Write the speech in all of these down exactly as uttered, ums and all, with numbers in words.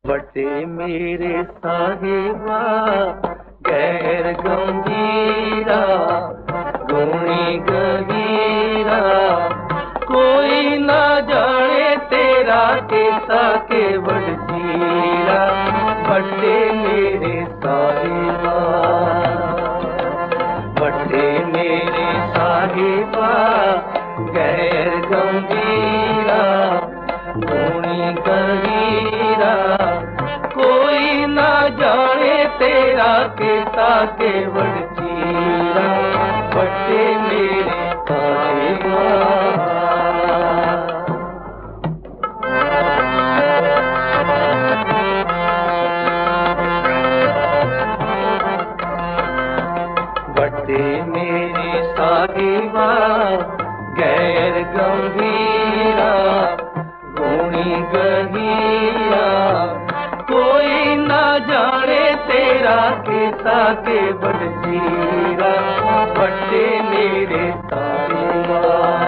बटे मेरे साहिबा गैर गंभीरा गुणी गहीरा, कोई ना जाने तेरा कैसा केवल जीरा। बटे मेरे साहिबा बटे मेरे साहिबा गैर गंभीरा गुणी गहीरा, कोई ना जाने तेरा कैसा केवल जीरा। बटे मेरे साहिबा बटे मेरे साहिबा गैर गंभीरा गुणी गहीरा, कोई ना जाने तेरा कैसा केवल जीरा। बटे मेरे साहिबा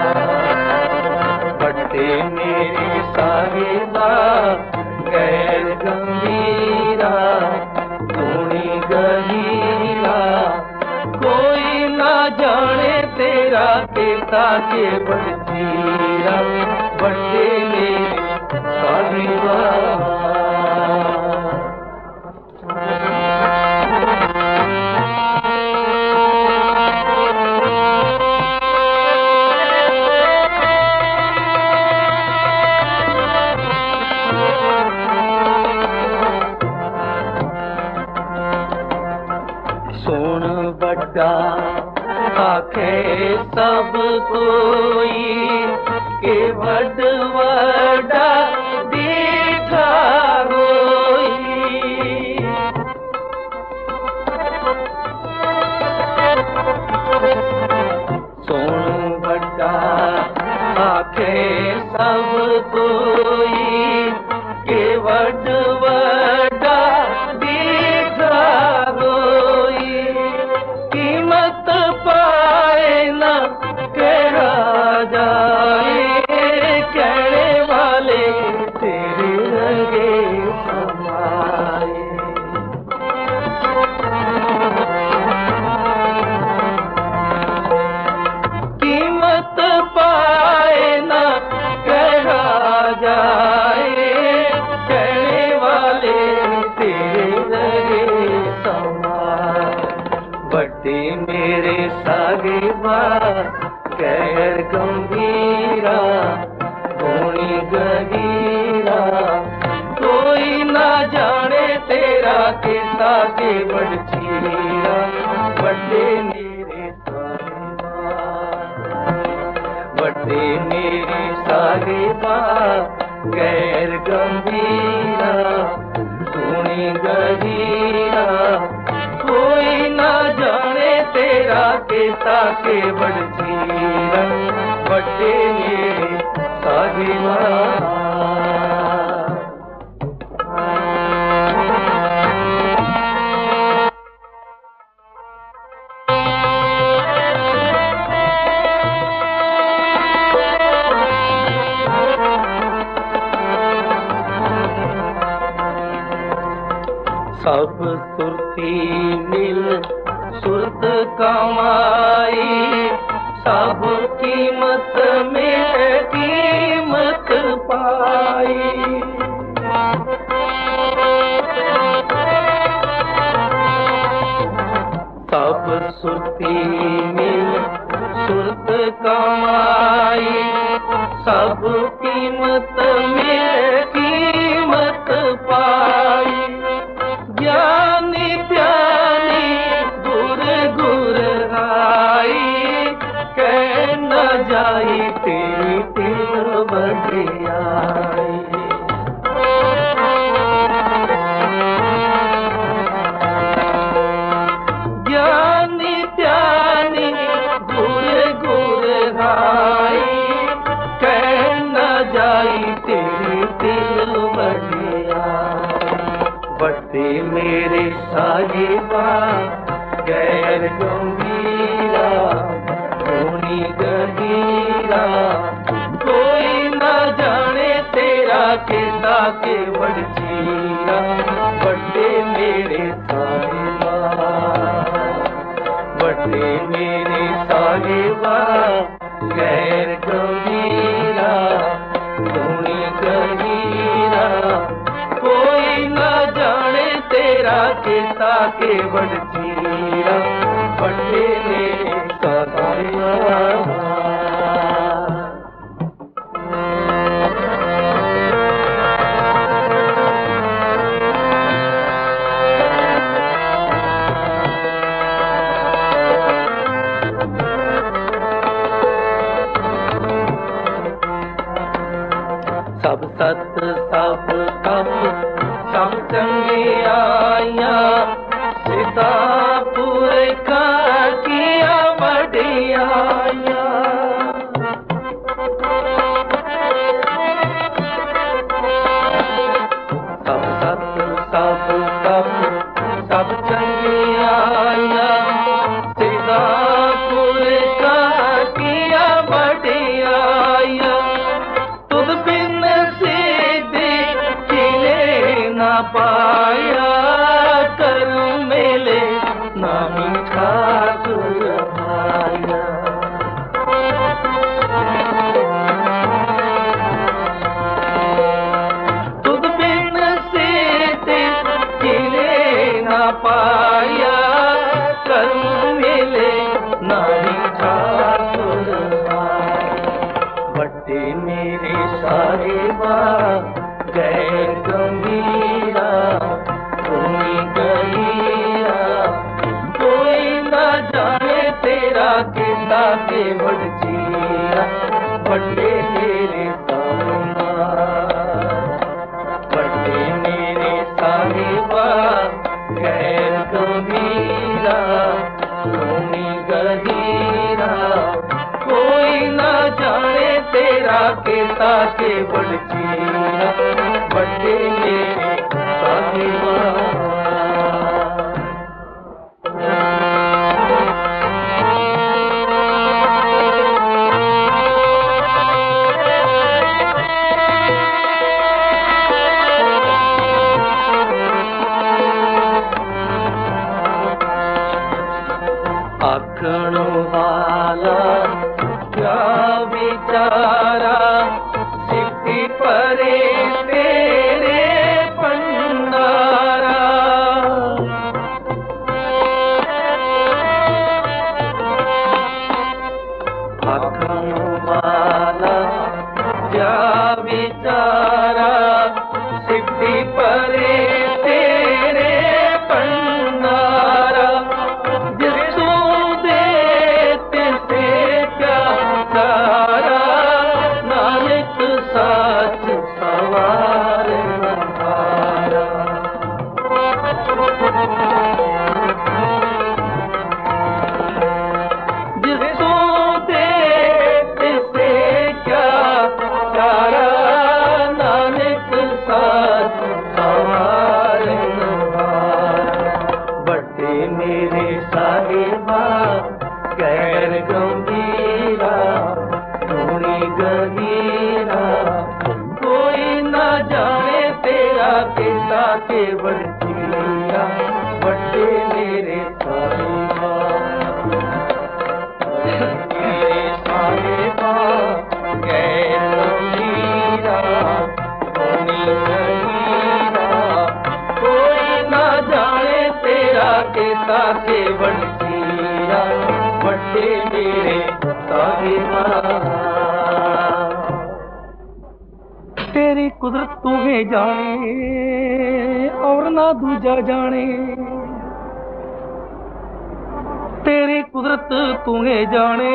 बटे मेरे साहिबा गैर गंभीरा गुणी गहीरा, कोई ना जाने तेरा कैसा केवल जीरा। बटे मेरे साहिबा सुन बड़ा आखे सब कोई के बड़ वड़ा दीठा होई। सुन बड़ा आखे सब कोई के बड़ वड़ा दीठा होई। कीमत पाए न कहा जाए, कहने वाले तेरे रंगे समाए। कीमत पाए न कहा जाए, कहने वाले तेरे रंगे समाए। बटे मेरे साहिबा गैर गंभीरा गुणी गहीरा, कोई ना जाने तेरा कैसा केवल जीरा। बटे मेरे साहिबा बटे मेरे साहिबा गैर गंभीरा गुणी गहीरा, कोई ना जाने तेरा कैसा केवल जीरा। बटे मेरे साहिबा सब सुरती मिल सुरत कमाई, सब कीमत में कीमत पाई। सब सुरती मिल सुरत कमाई, सब कीमत में कीमत पाई। ज्ञानी प्यानी गुर गुर आई, कह न जाई तेरी तिल बगियाई। ज्ञानी प्यानी गुर गुर आई, कह न जाई तेरी तिल बगियाई। बटे मेरे साहिबा गैर गंभीरा गुणी गहीरा, कोई ना जाने तेरा कैसा केवल जीरा। गंभीरा बड़े मेरे साहिबा, बड़े मेरे साहिबा गैर गंभीरा धूनी गहीरा, कोई न जाने तेरा केता के बड़ चीरा बड़े मेरे साहिबा। सब सत सब कप सब चंगियाया सीता पूरे का किया बढ़ियाया, सब सत सब कप सब चंगियाया सीता पूरे का किया बढ़ियाया, तुद बिन पाया कर मेले ना मीठा पाया, तुद बिन सीते खिले ना पाया कर मेले ना मीठा पाया, बड़े मेरे साहिबा गैर गंभीरा धूनी गहीरा, कोई न जाने तेरा केता के बड़ चीरा बड़े मेरे साहिबा, बड़े मेरे साहिबा गैर गंभीरा धूनी गहीरा, कोई न जाने तेरा केता के बड़ चीरा बड़े मेरे साहिबा। आखण वाला क्या विचारा सिद्धि परे तेरे भंडारा, आखण वाला क्या विचारा सिद्धि परे तेरे भंडारा, जिसको देते से क्या चारा नानक साच सवार नहारा, जिसको देते से क्या चारा नानक साच सवार नहारा, बड़े मेरे साहिबा गैर गंभीरा धूनी गहीरा, कोई न जाने तेरा केता के बड़ चीरा बड़े मेरे साहिबा, मेरे साहिबा गैर गंभीरा धूनी गहीरा, कोई न जाने तेरा केता के बड़ चीरा बड़े मेरे साहिबा। तेरी कुदरत तुम्हें जाने और ना दूजा जाने, तेरी कुदरत तुम्हें जाने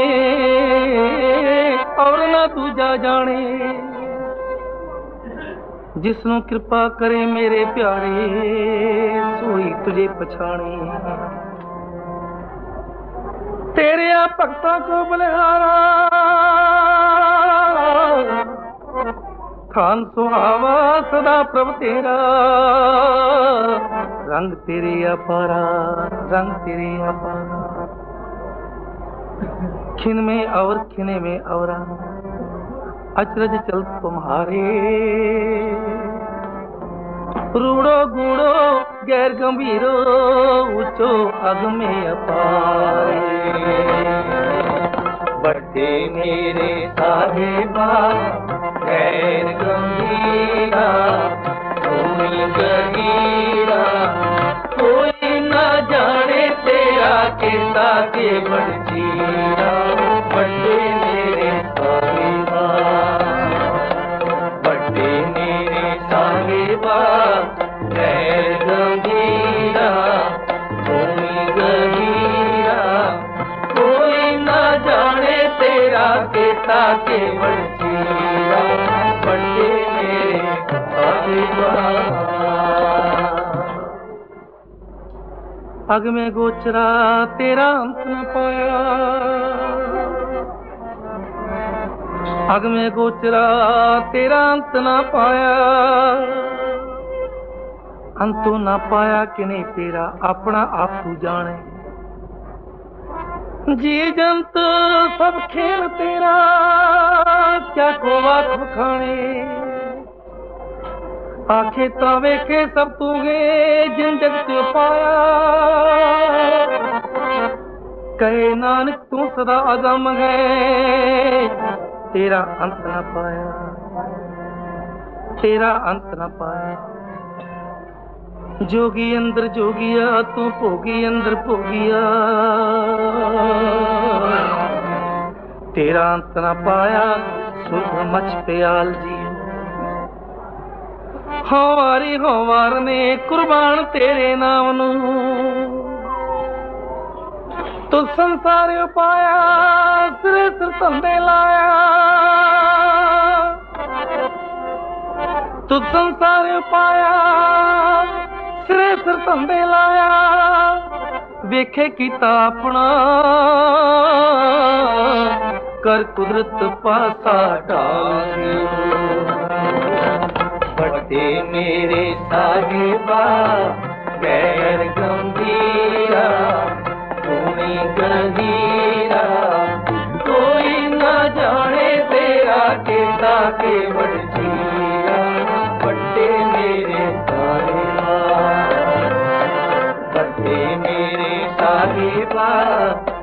और ना दूजा जाने, जिसनु कृपा करे मेरे प्यारे सोई तुझे पछाने, तेरे आ भक्ता को बलिहारा खान सुहावा सदा प्रभ तेरा, रंग तेरे अपारा रंग तेरे अपारा, खिन में और खिने में अवरा अचरज चल तुम्हारे, रूड़ो गूड़ो गैर गंभीरो ऊंचो अग में अपारे। बड़े मेरे साहिबा गैर गंभीरा भूमि गहीरा, कोई न जाने तेरा केता के बड़चीरा। बड़े मेरे साहिबा बड़े मेरे साहिबा गैर गंभीरा भूमि गहीरा, कोई न जाने तेरा केता के बड़चीरा। बड़े मेरे साहिबा अग में गोचरा तेरा अंत न पाया, अग में गोचरा तेरा अंत न पाया। अंतों न पाया किने तेरा अपना आप तू जाने। जी जंत सब खेल तेरा क्या को वाक खाने। आखे ता वेखे सब तू गे जिन जगत पाया। कहे नानक तू सदा अदम है तेरा अंत न पाया, तेरा अंत न पाया। जोगी अंदर जोगिया तू भोगी अंदर भोगिया, तेरा अंत न पाया सुख मच प्याल जी। होवारी होवार ने कुर्बान तेरे नाम नू, तू संसार पाया सिरे सिर धंधे लाया। तू संसार पाया सिरे सिर धंधे लाया। वेखे कीता अपना कर कुदरत पासा डाल। बड़े मेरे साहिबा गैर गंभीरा भूमि गहीरा, कोई न जाने तेरा केता के बड़चीरा। बड़े मेरे साहिबा बड़े मेरे साहिबा